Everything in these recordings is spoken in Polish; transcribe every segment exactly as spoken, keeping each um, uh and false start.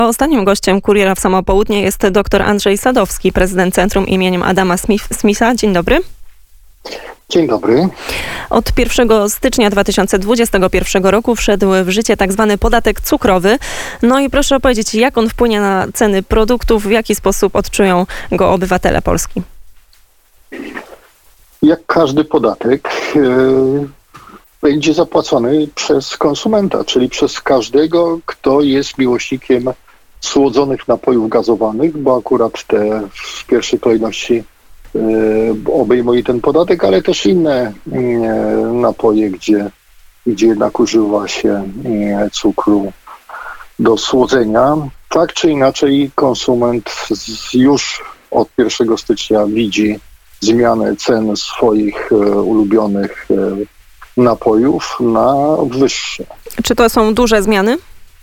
Ostatnim gościem Kuriera w Samo Południe jest dr Andrzej Sadowski, prezydent Centrum imieniem Adama Smitha. Dzień dobry. Dzień dobry. Od pierwszego stycznia dwa tysiące dwudziestego pierwszego roku wszedł w życie tak zwany podatek cukrowy. No i proszę opowiedzieć, jak on wpłynie na ceny produktów, w jaki sposób odczują go obywatele Polski? Jak każdy podatek yy, będzie zapłacony przez konsumenta, czyli przez każdego, kto jest miłośnikiem słodzonych napojów gazowanych, bo akurat te w pierwszej kolejności yy, obejmuje ten podatek, ale też inne yy, napoje, gdzie, gdzie jednak używa się yy, cukru do słodzenia. Tak czy inaczej konsument z, już od pierwszego stycznia widzi zmianę cen swoich e, ulubionych e, napojów na wyższe. Czy to są duże zmiany?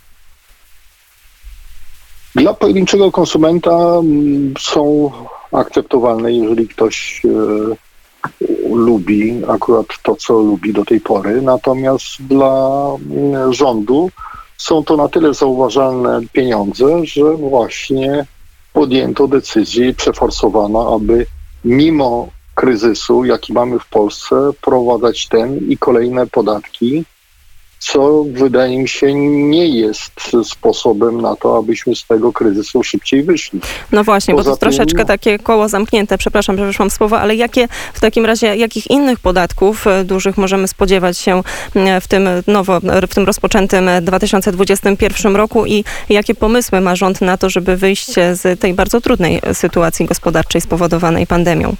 Dla pojedynczego konsumenta m, są akceptowalne, jeżeli ktoś e, lubi akurat to, co lubi do tej pory. Natomiast dla m, rządu są to na tyle zauważalne pieniądze, że właśnie podjęto decyzję przeforsowana, aby mimo kryzysu, jaki mamy w Polsce, wprowadzać ten i kolejne podatki, co wydaje mi się nie jest sposobem na to, abyśmy z tego kryzysu szybciej wyszli. No właśnie, Poza bo to tym, troszeczkę takie koło zamknięte. Przepraszam, że wyszłam z słowa, ale jakie w takim razie, jakich innych podatków dużych możemy spodziewać się w tym nowo, w tym rozpoczętym dwa tysiące dwudziestym pierwszym roku i jakie pomysły ma rząd na to, żeby wyjść z tej bardzo trudnej sytuacji gospodarczej spowodowanej pandemią?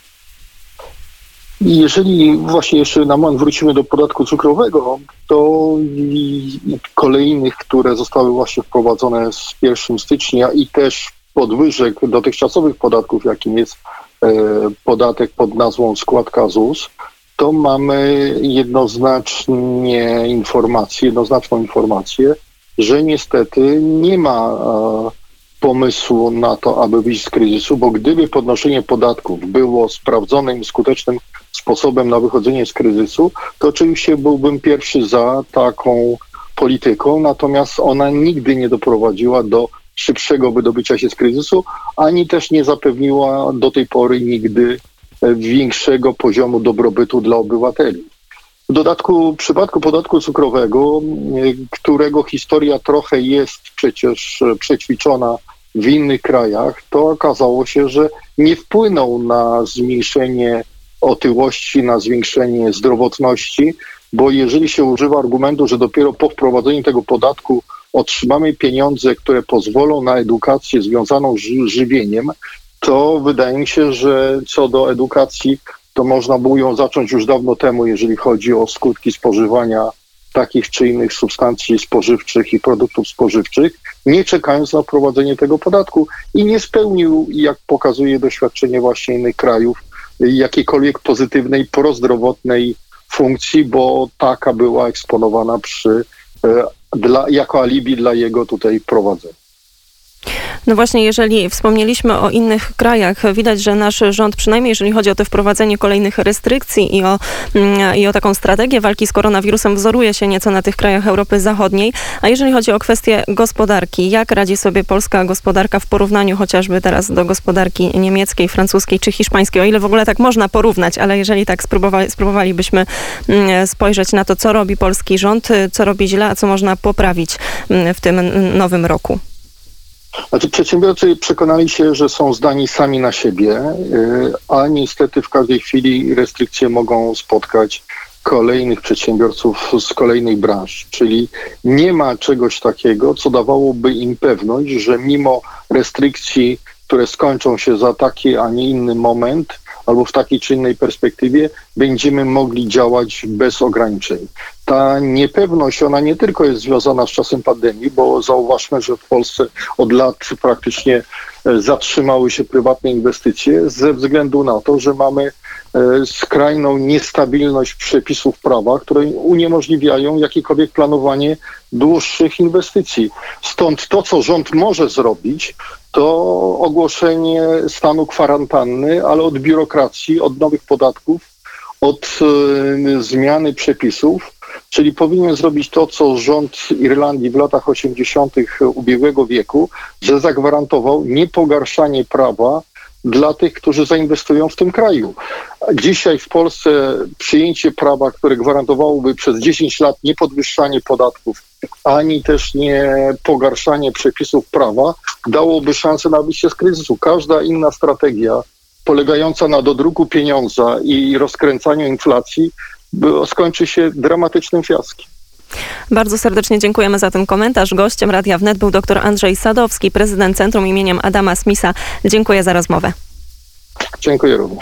Jeżeli właśnie jeszcze na moment wrócimy do podatku cukrowego, to i kolejnych, które zostały właśnie wprowadzone z pierwszego stycznia i też podwyżek dotychczasowych podatków, jakim jest e, podatek pod nazwą składka Z U S, to mamy jednoznacznie informację, jednoznaczną informację, że niestety nie ma e, pomysłu na to, aby wyjść z kryzysu, bo gdyby podnoszenie podatków było sprawdzonym i skutecznym sposobem na wychodzenie z kryzysu, to oczywiście byłbym pierwszy za taką polityką, natomiast ona nigdy nie doprowadziła do szybszego wydobycia się z kryzysu, ani też nie zapewniła do tej pory nigdy większego poziomu dobrobytu dla obywateli. W dodatku, w przypadku podatku cukrowego, którego historia trochę jest przecież przećwiczona w innych krajach, to okazało się, że nie wpłynął na zmniejszenie otyłości, na zwiększenie zdrowotności, bo jeżeli się używa argumentu, że dopiero po wprowadzeniu tego podatku otrzymamy pieniądze, które pozwolą na edukację związaną z żywieniem, to wydaje mi się, że co do edukacji, to można było ją zacząć już dawno temu, jeżeli chodzi o skutki spożywania takich czy innych substancji spożywczych i produktów spożywczych, nie czekając na wprowadzenie tego podatku i nie spełnił, jak pokazuje doświadczenie właśnie innych krajów, jakiejkolwiek pozytywnej, prozdrowotnej funkcji, bo taka była eksponowana przy, dla, jako alibi dla jego tutaj wprowadzenia. No właśnie, jeżeli wspomnieliśmy o innych krajach, widać, że nasz rząd, przynajmniej jeżeli chodzi o to wprowadzenie kolejnych restrykcji i o, i o taką strategię walki z koronawirusem, wzoruje się nieco na tych krajach Europy Zachodniej. A jeżeli chodzi o kwestię gospodarki, jak radzi sobie polska gospodarka w porównaniu chociażby teraz do gospodarki niemieckiej, francuskiej czy hiszpańskiej, o ile w ogóle tak można porównać, ale jeżeli tak spróbowali, spróbowalibyśmy spojrzeć na to, co robi polski rząd, co robi źle, a co można poprawić w tym nowym roku. Znaczy przedsiębiorcy przekonali się, że są zdani sami na siebie, a niestety w każdej chwili restrykcje mogą spotkać kolejnych przedsiębiorców z kolejnych branż. Czyli nie ma czegoś takiego, co dawałoby im pewność, że mimo restrykcji, które skończą się za taki, a nie inny moment, albo w takiej czy innej perspektywie, będziemy mogli działać bez ograniczeń. Ta niepewność, ona nie tylko jest związana z czasem pandemii, bo zauważmy, że w Polsce od lat praktycznie zatrzymały się prywatne inwestycje ze względu na to, że mamy skrajną niestabilność przepisów prawa, które uniemożliwiają jakiekolwiek planowanie dłuższych inwestycji. Stąd to, co rząd może zrobić, to ogłoszenie stanu kwarantanny, ale od biurokracji, od nowych podatków, od y, zmiany przepisów, Czyli powinien zrobić to, co rząd Irlandii w latach osiemdziesiątych ubiegłego wieku, że zagwarantował niepogarszanie prawa dla tych, którzy zainwestują w tym kraju. Dzisiaj w Polsce przyjęcie prawa, które gwarantowałoby przez dziesięć lat niepodwyższanie podatków, ani też nie pogarszanie przepisów prawa, dałoby szansę na wyjście z kryzysu. Każda inna strategia polegająca na dodruku pieniądza i rozkręcaniu inflacji skończy się dramatycznym fiaskiem. Bardzo serdecznie dziękujemy za ten komentarz. Gościem Radia Wnet był dr Andrzej Sadowski, prezydent Centrum imieniem Adama Smitha. Dziękuję za rozmowę. Dziękuję również.